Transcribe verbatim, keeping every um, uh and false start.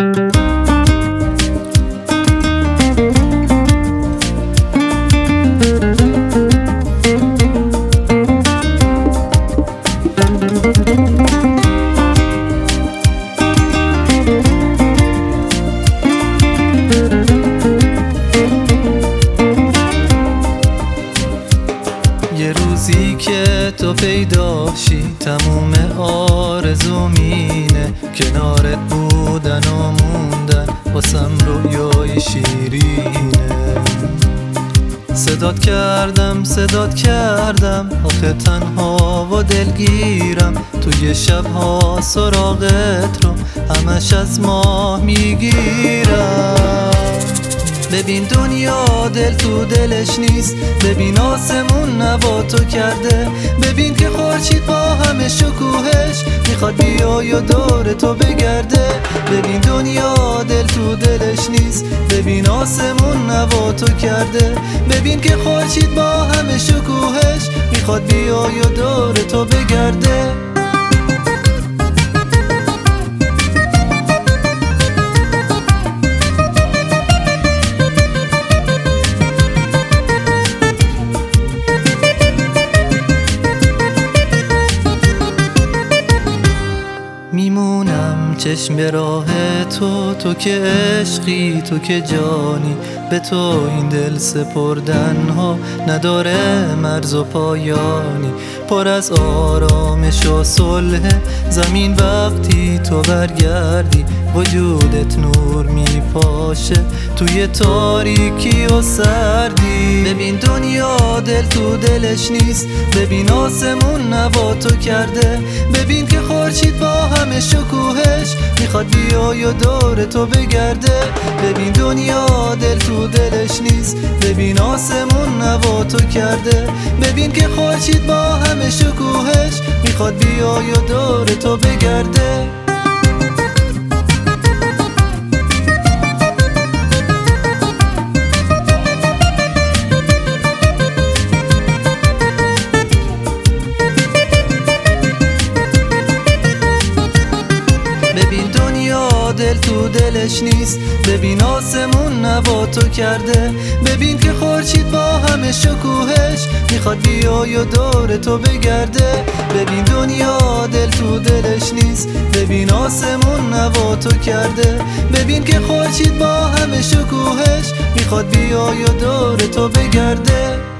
یه روزی که تو پیدا شی تموم آرزومینه، کنارت بودن و موندن واسم رویای شیرینه. صدات کردم صدات کردم آخه تنها و دلگیرم، توی شبها سراغت رو همش از ماه میگیرم. ببین دنیا دل تو دلش نیست، ببین آسمون نوا تو کرده، ببین که خورشید با همه شکوهش میخواد بیای و دور تو بگرده. ببین دنیا دل تو دلش نیست، ببین آسمون نوا تو کرده، ببین که خورشید با همه شکوهش میخواد بیای و دور تو بگرده. میمونم چشم به راه تو، تو که عشقی تو که جانی، به تو این دل سپردن ها نداره مرز و پایانی. پر از آرامش و صلح زمین وقتی تو برگردی، وجودت نور میپاشه توی تاریکی و سردی. ببین دنیا دل تو دلش نیست، ببین آسمون نوا تو کرده، ببین که خورشید با همه شکوهش میخواد بیای و دور تو بگرده. ببین دنیا دل تو دلش نیست، ببین آسمون نوا تو کرده، ببین که خورشید با همه شکوهش میخواد بیای و دور تو بگرده. ببین دنیا دل تو دلش نیست، ببین آسمون نوا تو کرده، ببین که خورشید با همه شکوهش میخواد بیای و دور تو بگرده. ببین دنیا دل تو دلش نیست، ببین آسمون نوا تو کرده، ببین که خورشید با همه شکوهش میخواد بیای و دور تو بگرده.